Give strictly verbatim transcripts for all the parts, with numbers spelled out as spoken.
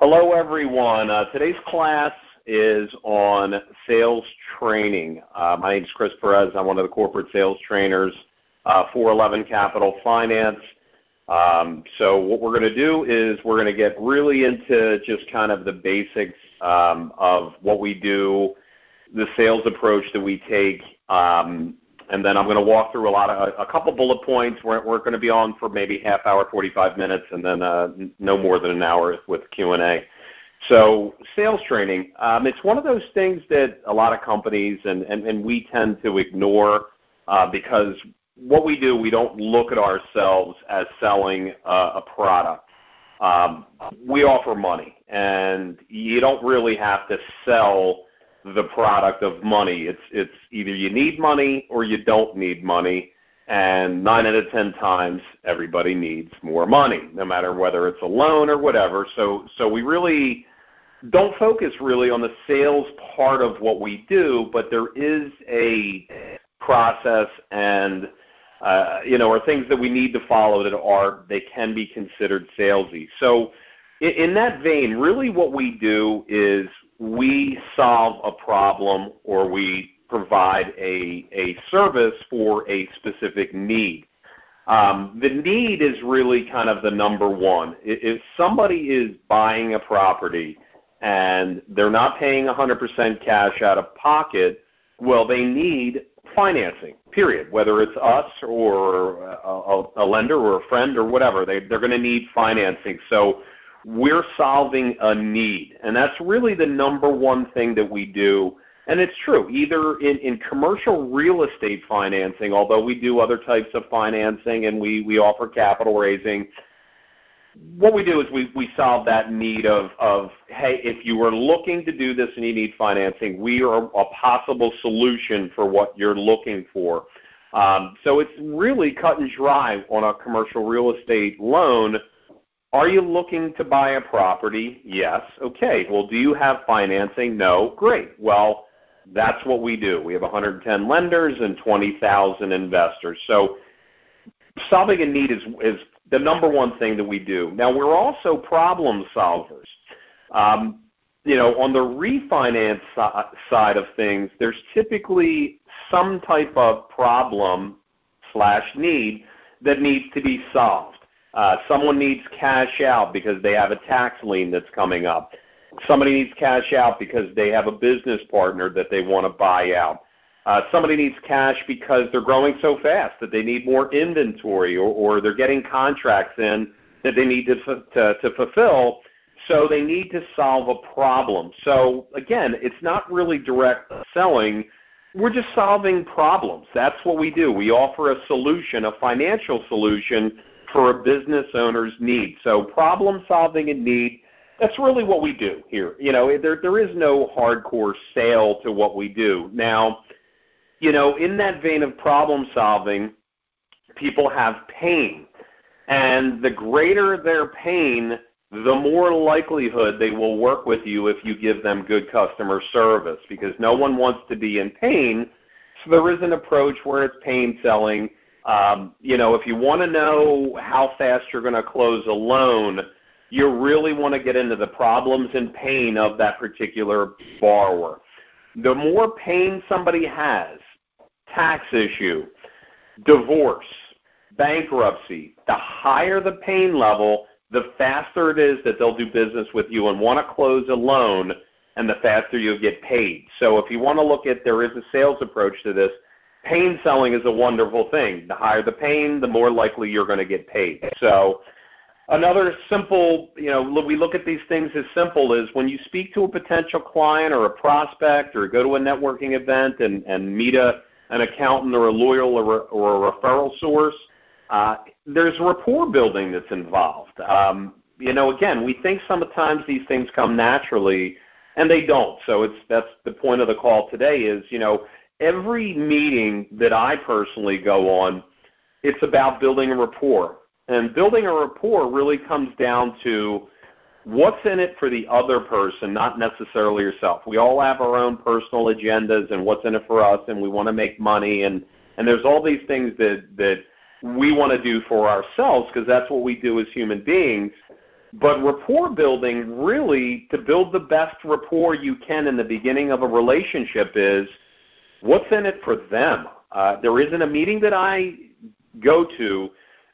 Hello, everyone. Uh, today's class is on sales training. Uh, my name is Chris Perez. I'm one of the corporate sales trainers uh, for eleven Capital Finance. Um, so what we're going to do is we're going to get really into just kind of the basics um, of what we do, the sales approach that we take, um, and then I'm going to walk through a lot of a, a couple bullet points. We're, we're going to be on for maybe half hour, forty-five minutes, and then uh, no more than an hour with Q and A. So sales training, um, it's one of those things that a lot of companies and, and, and we tend to ignore uh, because what we do, we don't look at ourselves as selling uh, a product. Um, we offer money, and you don't really have to sell the product of money. It's it's either you need money or you don't need money, and nine out of ten times everybody needs more money, no matter whether it's a loan or whatever. So so we really don't focus really on the sales part of what we do, but there is a process and uh, you know, are things that we need to follow that are they can be considered salesy. So in, in that vein, really what we do is we solve a problem or we provide a, a service for a specific need. Um, the need is really kind of the number one. If somebody is buying a property and they're not paying one hundred percent cash out of pocket, well, they need financing, period, whether it's us or a, a lender or a friend or whatever. They, they're going to need financing. So we're solving a need, and that's really the number one thing that we do. And it's true, either in, in commercial real estate financing, although we do other types of financing and we, we offer capital raising, what we do is we, we solve that need of, of, hey, if you are looking to do this and you need financing, we are a possible solution for what you're looking for. Um, so it's really cut and dry on a commercial real estate loan. Are you looking to buy a property? Yes. Okay. Well, do you have financing? No. Great. Well, that's what we do. We have one hundred ten lenders and twenty thousand investors. So solving a need is, is the number one thing that we do. Now, we're also problem solvers. Um, you know, on the refinance side of things, there's typically some type of problem slash need that needs to be solved. Uh, someone needs cash out because they have a tax lien that's coming up. Somebody needs cash out because they have a business partner that they want to buy out. Uh, somebody needs cash because they're growing so fast that they need more inventory, or, or they're getting contracts in that they need to, to, to fulfill, so they need to solve a problem. So, again, it's not really direct selling. We're just solving problems. That's what we do. We offer a solution, a financial solution for a business owner's need. So problem solving and need, that's really what we do here. You know, there there is no hardcore sale to what we do. Now, you know, in that vein of problem solving, people have pain. And the greater their pain, the more likelihood they will work with you if you give them good customer service, because no one wants to be in pain. So there is an approach where it's pain selling. Um, you know, if you want to know how fast you're going to close a loan, you really want to get into the problems and pain of that particular borrower. The more pain somebody has, tax issue, divorce, bankruptcy, the higher the pain level, the faster it is that they'll do business with you and want to close a loan, and the faster you'll get paid. So if you want to look at, there is a sales approach to this. Pain selling is a wonderful thing. The higher the pain, the more likely you're going to get paid. So another simple, you know, we look at these things as simple as when you speak to a potential client or a prospect or go to a networking event and, and meet a, an accountant or a lawyer or, or a referral source, uh, there's rapport building that's involved. Um, you know, again, we think sometimes these things come naturally, and they don't. So it's that's the point of the call today is, you know, every meeting that I personally go on, it's about building a rapport. And building a rapport really comes down to what's in it for the other person, not necessarily yourself. We all have our own personal agendas and what's in it for us, and we want to make money. And, and there's all these things that, that we want to do for ourselves because that's what we do as human beings. But rapport building, really, to build the best rapport you can in the beginning of a relationship is, what's in it for them? Uh, there isn't a meeting that I go to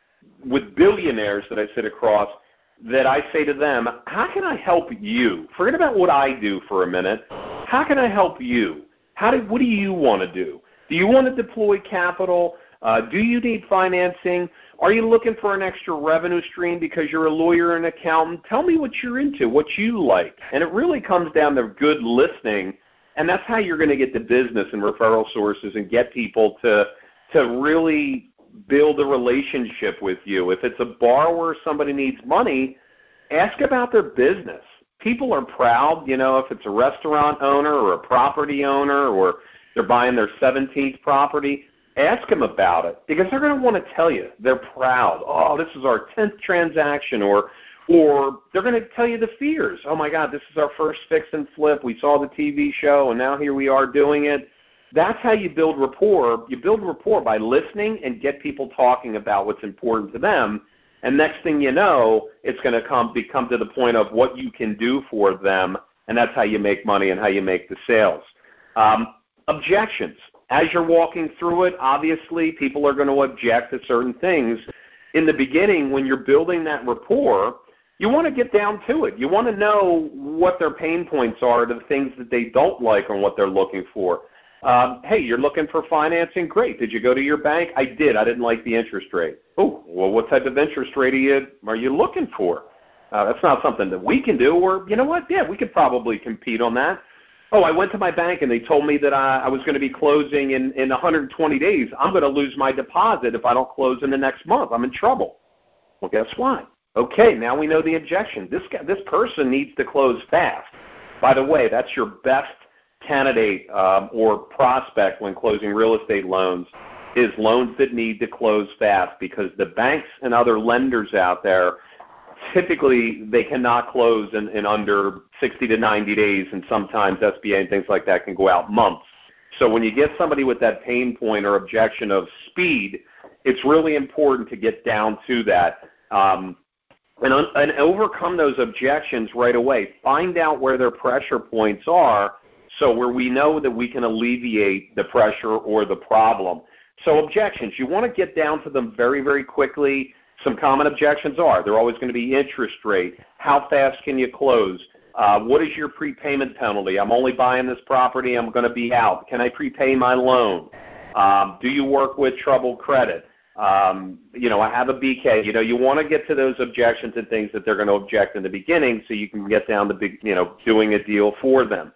with billionaires that I sit across that I say to them, how can I help you? Forget about what I do for a minute. How can I help you? How do, what do you want to do? Do you want to deploy capital? Uh, do you need financing? Are you looking for an extra revenue stream because you're a lawyer and accountant? Tell me what you're into, what you like. And it really comes down to good listening, and that's how you're going to get the business and referral sources and get people to to really build a relationship with you. If it's a borrower, somebody needs money, ask about their business. People are proud, you know, if it's a restaurant owner or a property owner or they're buying their seventeenth property, ask them about it because they're going to want to tell you. They're proud. Oh, this is our tenth transaction, or or they're going to tell you the fears. Oh, my God, this is our first fix and flip. We saw the T V show, and now here we are doing it. That's how you build rapport. You build rapport by listening and get people talking about what's important to them. And next thing you know, it's going to come become to the point of what you can do for them, and that's how you make money and how you make the sales. Um, objections. As you're walking through it, obviously people are going to object to certain things. In the beginning, when you're building that rapport, you want to get down to it. You want to know what their pain points are, the things that they don't like and what they're looking for. Um, hey, you're looking for financing? Great. Did you go to your bank? I did. I didn't like the interest rate. Oh, well, what type of interest rate are you, are you looking for? Uh, that's not something that we can do. Or, you know what? Yeah, we could probably compete on that. Oh, I went to my bank and they told me that I, I was going to be closing in, in one hundred twenty days. I'm going to lose my deposit if I don't close in the next month. I'm in trouble. Well, guess what? Okay, now we know the objection. This guy, this person needs to close fast. By the way, that's your best candidate um, or prospect when closing real estate loans is loans that need to close fast, because the banks and other lenders out there, typically they cannot close in, in under sixty to ninety days, and sometimes S B A and things like that can go out months. So when you get somebody with that pain point or objection of speed, it's really important to get down to that um, and, un- and overcome those objections right away. Find out where their pressure points are, so where we know that we can alleviate the pressure or the problem. So objections, you want to get down to them very, very quickly. Some common objections are, they're always going to be interest rate. How fast can you close? Uh, what is your prepayment penalty? I'm only buying this property. I'm going to be out. Can I prepay my loan? Um, do you work with troubled credit? Um, you know, I have a B K. You know, you want to get to those objections and things that they're going to object in the beginning so you can get down to, big, you know, doing a deal for them.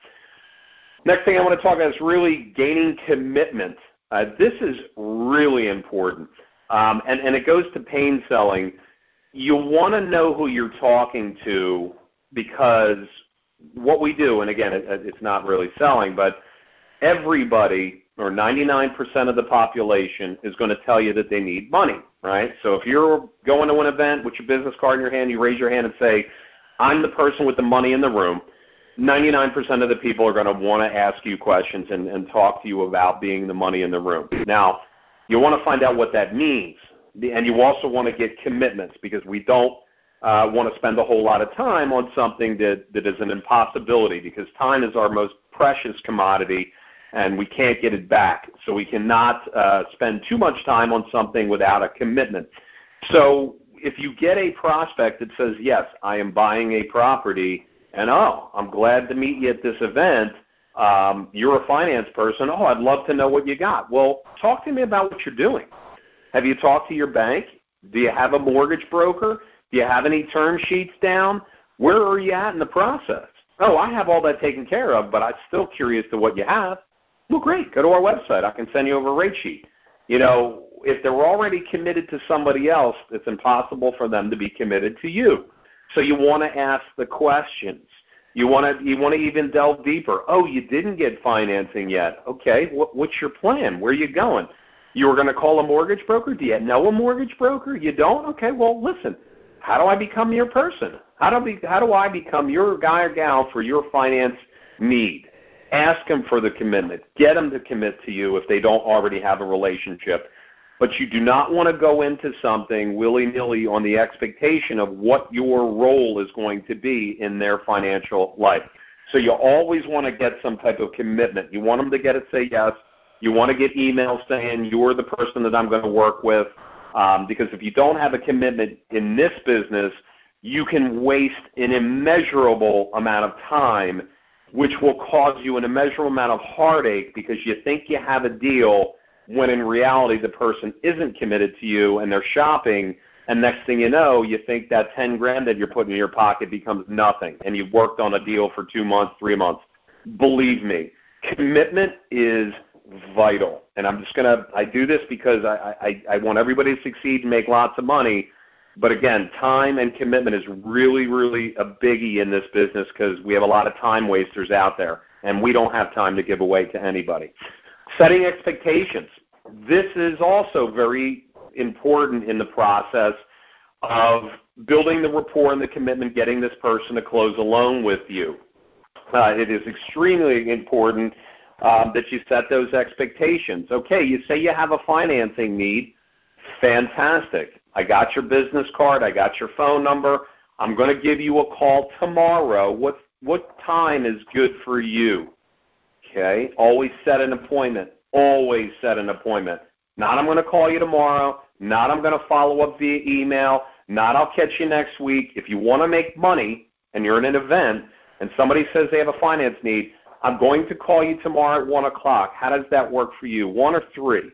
Next thing I want to talk about is really gaining commitment. Uh, this is really important. Um, and, and it goes to pain selling. You want to know who you're talking to, because what we do, and again, it, it's not really selling, but everybody, or ninety-nine percent of the population, is going to tell you that they need money, right? So if you're going to an event with your business card in your hand, you raise your hand and say, I'm the person with the money in the room, ninety-nine percent of the people are going to want to ask you questions and, and talk to you about being the money in the room. Now, you want to find out what that means, and you also want to get commitments, because we don't uh, want to spend a whole lot of time on something that, that is an impossibility, because time is our most precious commodity, and we can't get it back. So we cannot uh, spend too much time on something without a commitment. So if you get a prospect that says, yes, I am buying a property, and, oh, I'm glad to meet you at this event, Um, you're a finance person. Oh, I'd love to know what you got. Well, talk to me about what you're doing. Have you talked to your bank? Do you have a mortgage broker? Do you have any term sheets down? Where are you at in the process? Oh, I have all that taken care of, but I'm still curious to what you have. Well, great. Go to our website. I can send you over a rate sheet. You know, if they're already committed to somebody else, it's impossible for them to be committed to you. So you want to ask the questions. You want to you want to even delve deeper. Oh, you didn't get financing yet. Okay, what, what's your plan? Where are you going? You were going to call a mortgage broker? Do you know a mortgage broker? You don't? Okay, well, listen, how do I become your person? How do, be, how do I become your guy or gal for your finance need? Ask them for the commitment. Get them to commit to you if they don't already have a relationship. but you do not want to go into something willy-nilly on the expectation of what your role is going to be in their financial life. So you always want to get some type of commitment. You want them to get it, say yes. You want to get emails saying you're the person that I'm going to work with, um, because if you don't have a commitment in this business, you can waste an immeasurable amount of time, which will cause you an immeasurable amount of heartache because you think you have a deal when in reality the person isn't committed to you and they're shopping, and next thing you know, you think that ten grand that you're putting in your pocket becomes nothing, and you've worked on a deal for two months, three months. Believe me, commitment is vital. And I'm just going to, I do this because I, I, I want everybody to succeed and make lots of money. But again, time and commitment is really, really a biggie in this business because we have a lot of time wasters out there, and we don't have time to give away to anybody. Setting expectations. This is also very important in the process of building the rapport and the commitment, getting this person to close a loan with you. Uh, it is extremely important um, that you set those expectations. Okay, you say you have a financing need. Fantastic. I got your business card. I got your phone number. I'm going to give you a call tomorrow. What what time is good for you? Okay, always set an appointment. Always set an appointment. Not I'm going to call you tomorrow. Not I'm going to follow up via email. Not I'll catch you next week. If you want to make money and you're in an event and somebody says they have a finance need, I'm going to call you tomorrow at one o'clock. How does that work for you? One or three?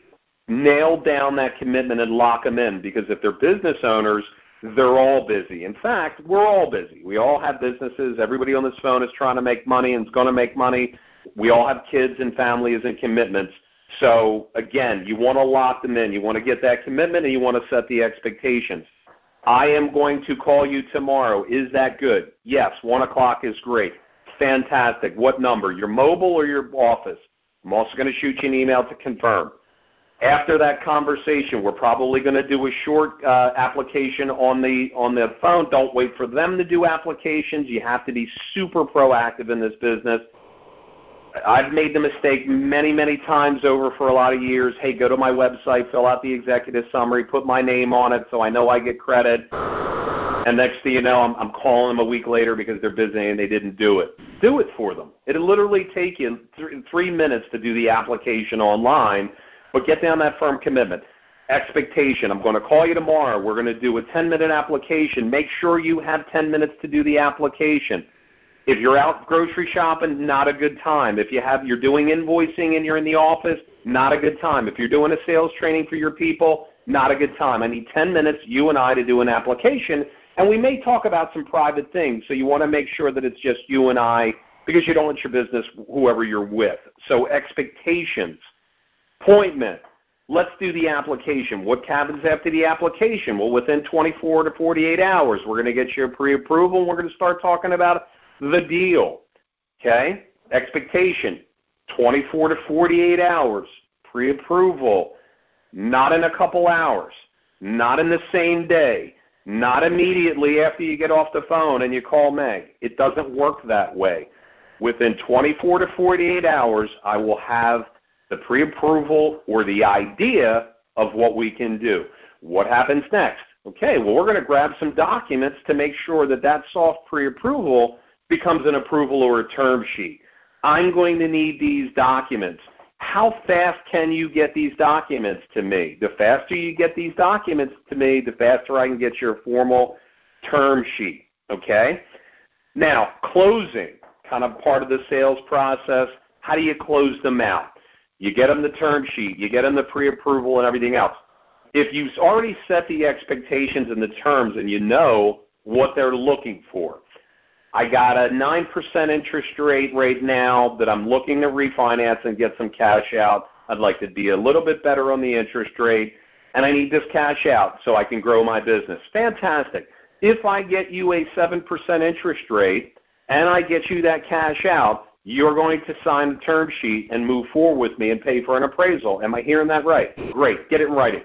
Nail down that commitment and lock them in, because if they're business owners, they're all busy. In fact, we're all busy. We all have businesses. Everybody on this phone is trying to make money and is going to make money. We all have kids and families and commitments. So, again, you want to lock them in. You want to get that commitment, and you want to set the expectations. I am going to call you tomorrow. Is that good? Yes, one o'clock is great. Fantastic. What number? Your mobile or your office? I'm also going to shoot you an email to confirm. After that conversation, we're probably going to do a short uh, application on the on the phone. Don't wait for them to do applications. You have to be super proactive in this business. I've made the mistake many, many times over for a lot of years. Hey, go to my website, fill out the executive summary, put my name on it so I know I get credit. And next thing you know, I'm, I'm calling them a week later because they're busy and they didn't do it. Do it for them. It'll literally take you th- three minutes to do the application online, but get down that firm commitment. Expectation. I'm going to call you tomorrow. We're going to do a ten-minute application. Make sure you have ten minutes to do the application. If you're out grocery shopping, not a good time. If you have, you're doing invoicing and you're in the office, not a good time. If you're doing a sales training for your people, not a good time. I need ten minutes, you and I, to do an application, and we may talk about some private things, so you want to make sure that it's just you and I, because you don't want your business whoever you're with. So expectations. Appointment. Let's do the application. What happens after the application? Well, within twenty-four to forty-eight hours, we're going to get you a pre-approval, and we're going to start talking about the deal. Okay? Expectation, twenty-four to forty-eight hours. Pre-approval, not in a couple hours, not in the same day, not immediately after you get off the phone and you call Meg. It doesn't work that way. Within twenty-four to forty-eight hours, I will have the pre-approval or the idea of what we can do. What happens next? Okay, well, we're going to grab some documents to make sure that that soft pre-approval becomes an approval or a term sheet. I'm going to need these documents. How fast can you get these documents to me? The faster you get these documents to me, the faster I can get your formal term sheet, okay? Now, closing, kind of part of the sales process. How do you close them out? You get them the term sheet, you get them the pre-approval and everything else. If you've already set the expectations and the terms and you know what they're looking for, I got a nine percent interest rate right now that I'm looking to refinance and get some cash out. I'd like to be a little bit better on the interest rate, and I need this cash out so I can grow my business. Fantastic. If I get you a seven percent interest rate and I get you that cash out, you're going to sign the term sheet and move forward with me and pay for an appraisal. Am I hearing that right? Great. Get it in writing.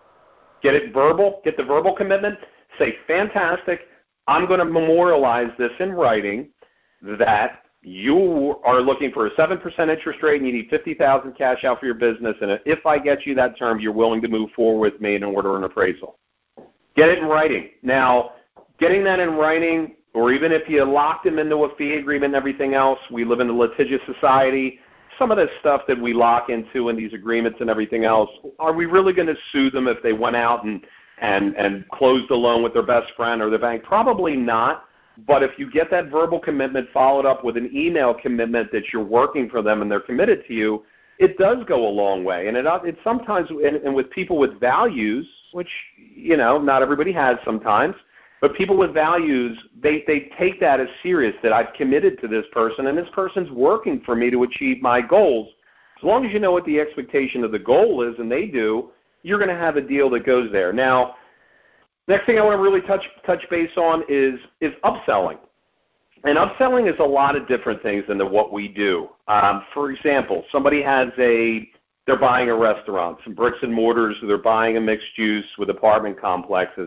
Get it verbal. Get the verbal commitment. Say, fantastic. I'm going to memorialize this in writing that you are looking for a seven percent interest rate and you need fifty thousand dollars cash out for your business, and if I get you that term, you're willing to move forward with me and order an appraisal. Get it in writing. Now, getting that in writing, or even if you locked them into a fee agreement and everything else, we live in a litigious society. Some of this stuff that we lock into in these agreements and everything else, are we really going to sue them if they went out and, and, and closed a loan with their best friend or their bank? Probably not. But if you get that verbal commitment followed up with an email commitment that you're working for them and they're committed to you, it does go a long way. And it, it sometimes, and, and with people with values, which, you know, not everybody has sometimes, but people with values, they, they take that as serious, that I've committed to this person and this person's working for me to achieve my goals. As long as you know what the expectation of the goal is, and they do, you're going to have a deal that goes there. Now, next thing I want to really touch touch base on is, is upselling. And upselling is a lot of different things than the, what we do. Um, for example, somebody has a, they're buying a restaurant, some bricks and mortars, or they're buying a mixed use with apartment complexes.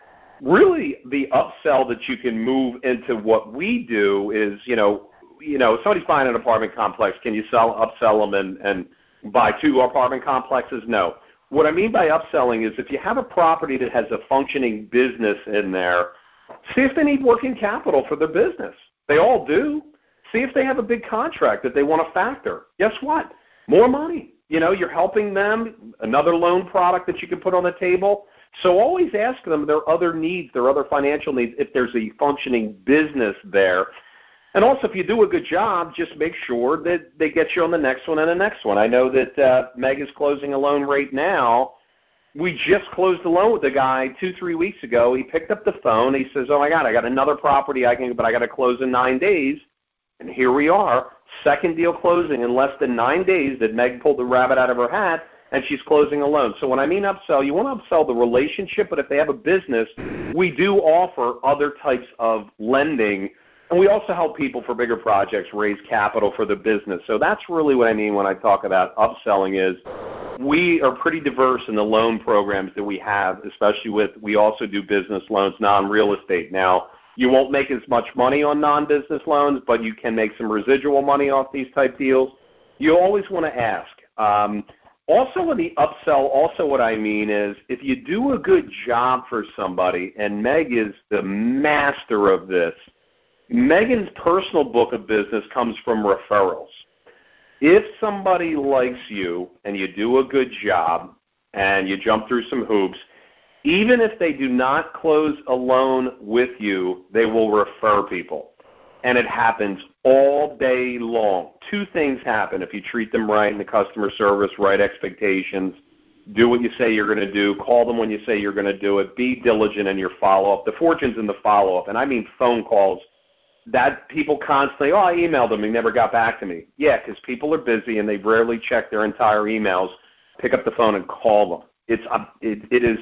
Really, the upsell that you can move into what we do is, you know, you know, somebody's buying an apartment complex. Can you sell, upsell them and, and buy two apartment complexes? No. What I mean by upselling is if you have a property that has a functioning business in there, see if they need working capital for their business. They all do. See if they have a big contract that they want to factor. Guess what? More money. You know, you're helping them, another loan product that you can put on the table. So always ask them their other needs, their other financial needs, if there's a functioning business there. And also, if you do a good job, just make sure that they get you on the next one and the next one. I know that uh, Meg is closing a loan right now. We just closed a loan with a guy two, three weeks ago. He picked up the phone. He says, oh, my God, I got another property, I can, but I got to close in nine days. And here we are, second deal closing in less than nine days that Meg pulled the rabbit out of her hat, and she's closing a loan. So when I mean upsell, you want to upsell the relationship, but if they have a business, we do offer other types of lending. And we also help people for bigger projects raise capital for the business. So that's really what I mean when I talk about upselling is we are pretty diverse in the loan programs that we have, especially with we also do business loans, non-real estate. Now, you won't make as much money on non-business loans, but you can make some residual money off these type deals. You always want to ask. Um, also in the upsell, also what I mean is if you do a good job for somebody, and Meg is the master of this, Megan's personal book of business comes from referrals. If somebody likes you and you do a good job and you jump through some hoops, even if they do not close a loan with you, they will refer people. And it happens all day long. Two things happen if you treat them right in the customer service, right expectations, do what you say you're going to do, call them when you say you're going to do it, be diligent in your follow-up. The fortune's in the follow-up, and I mean phone calls. That people constantly, oh, I emailed them, he never got back to me. Yeah, because people are busy and they rarely check their entire emails. Pick up the phone and call them. It's uh, it, it is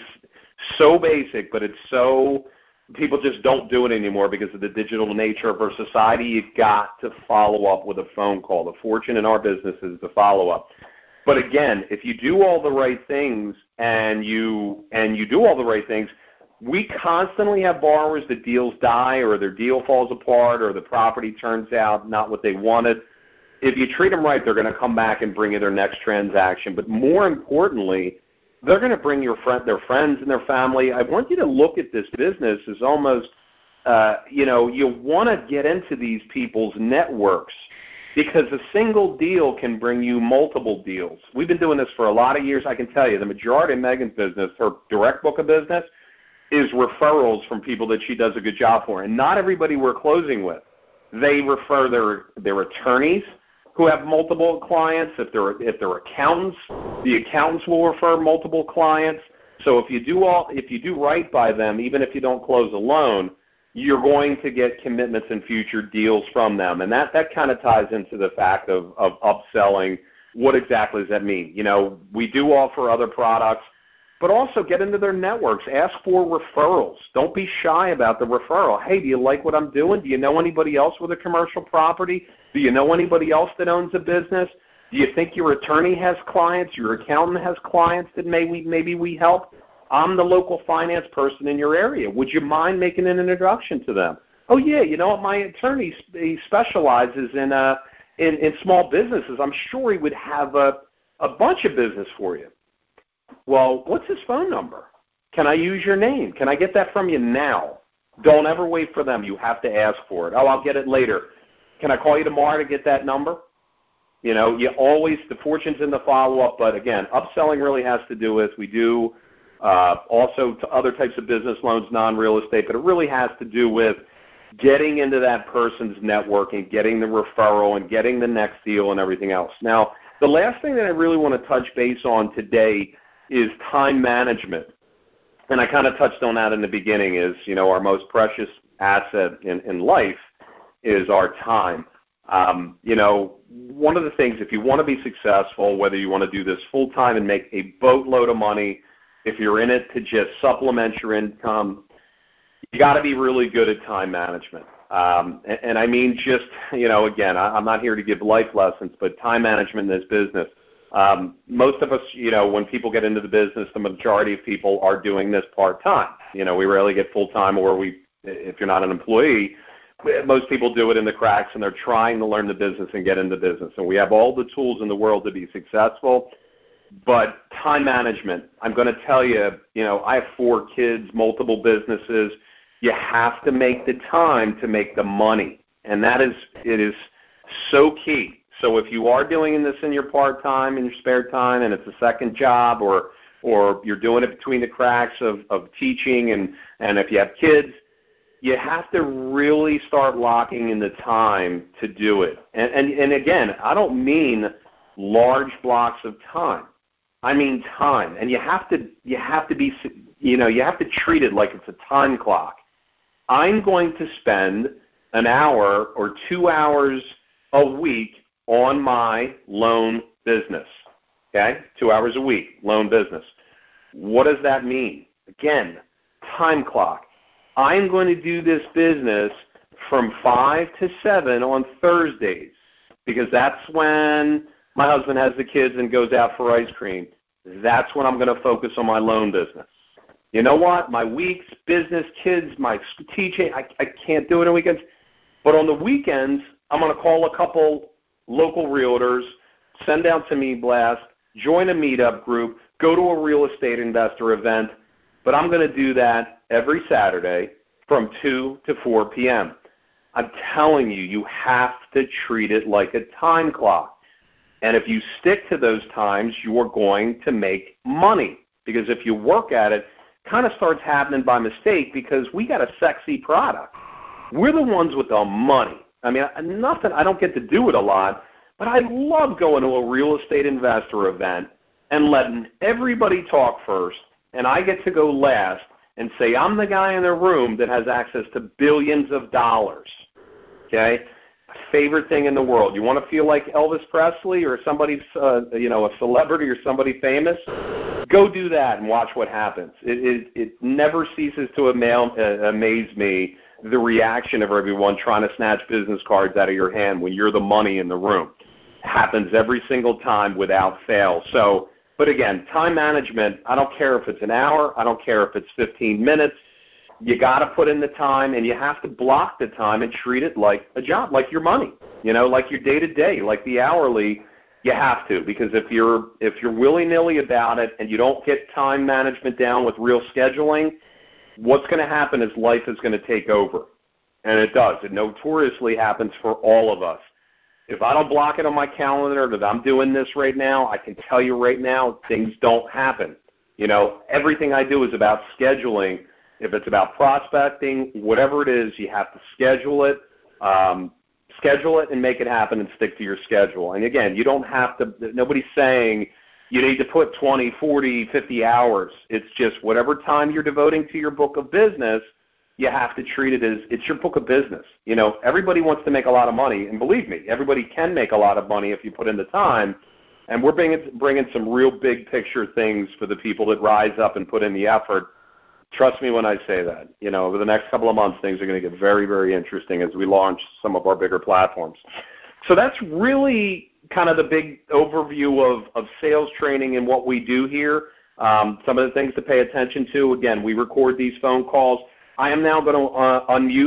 so basic, but it's so people just don't do it anymore because of the digital nature of our society. You've got to follow up with a phone call. The fortune in our business is the follow-up. But again, if you do all the right things and you and you do all the right things, we constantly have borrowers that deals die or their deal falls apart or the property turns out not what they wanted. If you treat them right, they're going to come back and bring you their next transaction. But more importantly, they're going to bring your friend, their friends and their family. I want you to look at this business as almost, uh, you know, you want to get into these people's networks because a single deal can bring you multiple deals. We've been doing this for a lot of years. I can tell you the majority of Megan's business, her direct book of business, is referrals from people that she does a good job for. And not everybody we're closing with. They refer their their attorneys who have multiple clients. If they're if they're accountants, the accountants will refer multiple clients. So if you do all if you do right by them, even if you don't close a loan, you're going to get commitments and future deals from them. And that, that kind of ties into the fact of, of upselling. What exactly does that mean? You know, we do offer other products, but also get into their networks. Ask for referrals. Don't be shy about the referral. Hey, do you like what I'm doing? Do you know anybody else with a commercial property? Do you know anybody else that owns a business? Do you think your attorney has clients? Your accountant has clients that may we, maybe we help? I'm the local finance person in your area. Would you mind making an introduction to them? Oh, yeah, you know what, my attorney, he specializes in, uh, in, in small businesses. I'm sure he would have a, a bunch of business for you. Well, what's his phone number? Can I use your name? Can I get that from you now? Don't ever wait for them. You have to ask for it. Oh, I'll get it later. Can I call you tomorrow to get that number? You know, you always, the fortune's in the follow-up, but again, upselling really has to do with, we do uh, also to other types of business loans, non-real estate, but it really has to do with getting into that person's network and getting the referral and getting the next deal and everything else. Now, the last thing that I really want to touch base on today is time management. And I kind of touched on that in the beginning is, you know, our most precious asset in, in life is our time. Um, you know, one of the things, if you want to be successful, whether you want to do this full-time and make a boatload of money, if you're in it to just supplement your income, you got to be really good at time management. Um, and, and I mean just, you know, again, I, I'm not here to give life lessons, but time management in this business. Um, most of us, you know, when people get into the business, the majority of people are doing this part-time. You know, we rarely get full-time, or we, if you're not an employee, most people do it in the cracks, and they're trying to learn the business and get into business. And we have all the tools in the world to be successful. But time management, I'm going to tell you, you know, I have four kids, multiple businesses. You have to make the time to make the money. And that is, it is so key. So if you are doing this in your part-time, in your spare time, and it's a second job, or or you're doing it between the cracks of, of teaching, and, and if you have kids, you have to really start locking in the time to do it. And, and, and again, I don't mean large blocks of time. I mean time. And you have to you have to be, you know, you have to treat it like it's a time clock. I'm going to spend an hour or two hours a week on my loan business, okay? Two hours a week, loan business. What does that mean? Again, time clock. I'm going to do this business from five to seven on Thursdays because that's when my husband has the kids and goes out for ice cream. That's when I'm going to focus on my loan business. You know what? My weeks, business, kids, my teaching, I, I can't do it on weekends. But on the weekends, I'm going to call a couple local realtors, send out some e-blast, join a meetup group, go to a real estate investor event. But I'm going to do that every Saturday from two to four p.m. I'm telling you, you have to treat it like a time clock. And if you stick to those times, you are going to make money. Because if you work at it, it kind of starts happening by mistake because we got a sexy product. We're the ones with the money. I mean, nothing, I don't get to do it a lot, but I love going to a real estate investor event and letting everybody talk first, and I get to go last and say I'm the guy in the room that has access to billions of dollars, okay? Favorite thing in the world. You want to feel like Elvis Presley or somebody, uh, you know, a celebrity or somebody famous? Go do that and watch what happens. It, it, it never ceases to amaze me, the reaction of everyone trying to snatch business cards out of your hand when you're the money in the room. It happens every single time without fail. So, but again, time management, I don't care if it's an hour, I don't care if it's fifteen minutes. You got to put in the time, and you have to block the time and treat it like a job, like your money, you know, like your day-to-day, like the hourly. You have to, because if you're if you're willy-nilly about it and you don't get time management down with real scheduling, what's going to happen is life is going to take over, and it does. It notoriously happens for all of us. If I don't block it on my calendar that I'm doing this right now, I can tell you right now things don't happen. You know, everything I do is about scheduling. If it's about prospecting, whatever it is, you have to schedule it. Um, schedule it and make it happen and stick to your schedule. And again, you don't have to, nobody's saying you need to put twenty, forty, fifty hours. It's just whatever time you're devoting to your book of business, you have to treat it as it's your book of business. You know, everybody wants to make a lot of money, and believe me, everybody can make a lot of money if you put in the time. And we're bringing, bringing some real big picture things for the people that rise up and put in the effort. Trust me when I say that. You know, over the next couple of months, things are going to get very, very interesting as we launch some of our bigger platforms. So that's really kind of the big overview of, of sales training and what we do here. Um, some of the things to pay attention to. Again, we record these phone calls. I am now going to uh, unmute